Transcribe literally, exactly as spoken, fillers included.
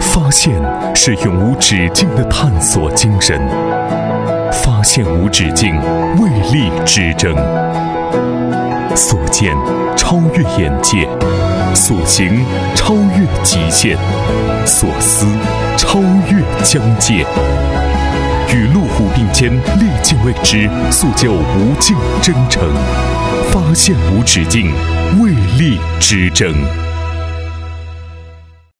发现是永无止境的探索精神，发现无止境，为力之争。所见超越眼界，所行超越极限，所思超越疆界。与路虎并肩，历尽未知，塑就无尽征程。发现无止境，为力之争。